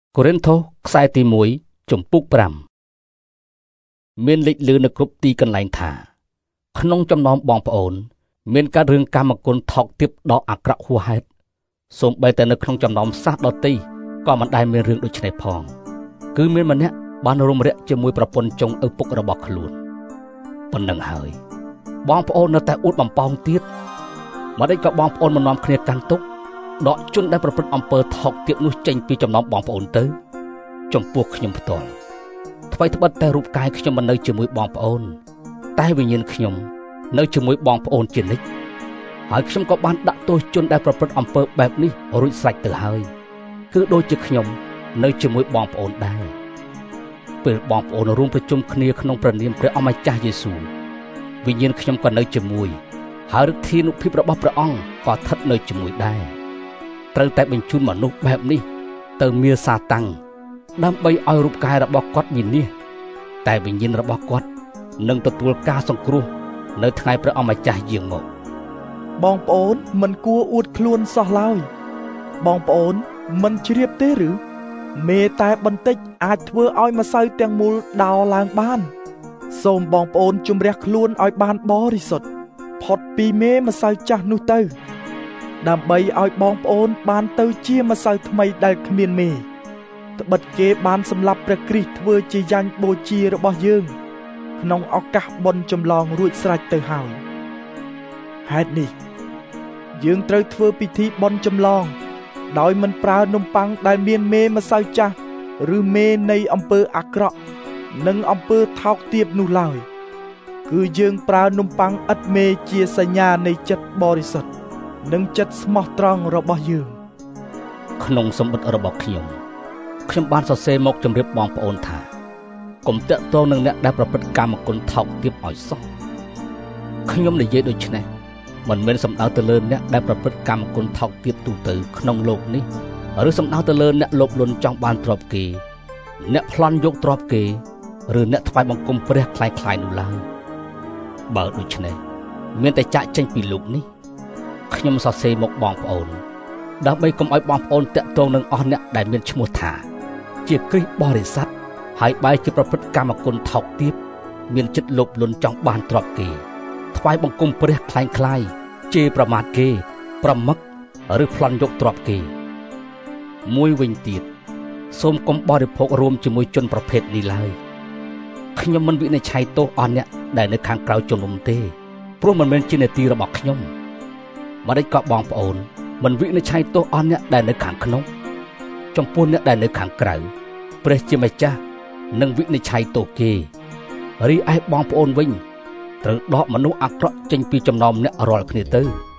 កូរិនថូសខ្សែទី1ចំពុក5មានលេចលឺនៅគ្រប់ទីកន្លែងថាក្នុងចំណោមបងប្អូនមានការរឿងកម្មគុណថោកទាបដ៏អាក្រក់ហួសហេតុសូម្បីតែនៅក្នុងចំណោមសាសដទៃក៏មិនដែលមានរឿងដូចនេះផងគឺមានម្នាក់បានរំរាក់ជាមួយប្រពន្ធចុងឪពុករបស់ខ្លួនប៉ុណ្ណឹងហើយបងប្អូននៅតែអួតបំពងទៀតមកដេចក៏បងប្អូនមិននាំគ្នាកាន់ទុកដកជនដែលប្រព្រឹត្តអំពើថោកទាបនោះចេញពីចំណោមបងប្អូនទៅចំពោះខ្ញុំផ្ទាល់ថ្មីត្បិតតែរូបកាយខ្ញុំមិននៅជាមួយបងប្អូនតែវិញ្ញាណខ្ញុំនៅជាមួយបងប្អូនជានិច្ចហើយខ្ញុំក៏បានដាក់ទោសជនដែលប្រព្រឹត្តអំពើបែបនេះរួចស្រេចទៅហើយគឺដូចជាខ្ញុំនៅជាមួយបងប្អូនដែរពេលបងប្អូនរួមប្រជុំគ្នាក្នុងព្រះនាមព្រះអម្ចាស់យេស៊ូវវិញ្ញាណខ្ញុំក៏នៅជាមួយហើយឫទ្ធានុភាពរបស់ព្រះអង្គក៏ស្ថិតនៅជាមួយដែរត្រូវតែបញ្ជូនមនុស្សបែបនេះទៅមារសាតាំងដើម្បីឲ្យរូបកាយរបស់គាត់វិនាសតែវិញ្ញាណរបស់គាត់នឹងទទួលការសង្គ្រោះនៅថ្ងៃព្រះអម្ចាស់យាងមកបងប្អូនមិនគួរអួតខ្លួនសោះឡើយបងប្អូនមិនជ្រាបទេឬមេតែបន្តិចអាចធ្វើឲ្យម្សៅទាំងមូលដោរឡើងបានសូមបងប្អូនជំរះខ្លួនឲ្យបានបរិសុទ្ធផុតពីមេម្សៅចាស់នោះទៅដើម្បីឲ្យបងប្អូនបានទៅជាម្សៅថ្មីដែលគ្មានមេត្បិតគេបានសម្លាប់ព្រះគ្រីស្ទធ្វើជាយ៉ាញ់បូជារបស់យើងក្នុងឱកាសបុណ្យចម្លងរួចស្រេចទៅហើយហេតុនេះយើងត្រូវធ្វើពិធីបុណ្យចម្លងដោយមិនប្រើនំប៉័ងដែលមានមេម្សៅចាស់ឬមេនៃអំពើអាក្រក់និងអំពើថោកទាបនោះឡើយគឺយើងប្រើនំប៉័ងឥតមេជាសញ្ញានៃចិត្តបរិសុទ្ធនិងចិត្តស្មោះត្រង់របស់យើងក្នុងសម្បត្តិរបស់ខ្ញុំបានសរសេរមកជម្រាបបងប្អូនថាកុំតាក់ទងនឹងអ្នកដែលប្រព្រឹត្តកម្មគុណថោកទាបឲ្យសោះខ្ញុំនិយាយដូចនេះមិនមែនសំដៅទៅលើអ្នកដែលប្រព្រឹត្តកម្មគុណថោកទាបទូទៅក្នុងលោកនេះឬសំដៅទៅលើអ្នកលោភលន់ចង់បានទ្រព្យគេអ្នកប្លន់យកទ្រព្យគេឬអ្នកថ្វាយបង្គំព្រះคล้ายៗនោះឡើយបើដូច្នេះមានតែចាក់ចេញពីលោកនេះខ្ញុំសរសេរមកបងប្អូនដើម្បីកុំឲ្យបងប្អូនតាក់ទងនឹងអស់អ្នកដែលមានឈ្មោះថាជាគ្រីស្ទបរិស័ទហើយបែរជាប្រព្រឹត្តកម្មគុណថោកទាបមានចិត្តលោភលន់ចង់បានទ្រព្យគេថ្វាយបង្គំព្រះคล้ายៗជេរប្រមាថគេប្រមឹកឬប្លន់យកទ្រព្យគេមួយវិញទៀតសូមកុំបរិភោគរួមជាមួយជនប្រភេទនេះឡើយខ្ញុំមិនវិនិច្ឆ័យទោសអស់អ្នកដែលនៅខាងក្រៅជំនុំទេព្រោះមិនមែនជានាទីរបស់ខ្ញុំម្ដេចក៏បងប្អូនមិនវិនិច្ឆ័យទោសអស់អ្នកដែលនៅខាងក្នុងចំពោះអ្នកដែលនៅខាងក្រៅព្រះជាម្ចាស់នឹងវិនិច្ឆ័យទោសគេរីឯបងប្អូនវិញត្រូវដកមនុស្សអាក្រក់ចេញពីចំណោមអ្នករាល់គ្នាទៅ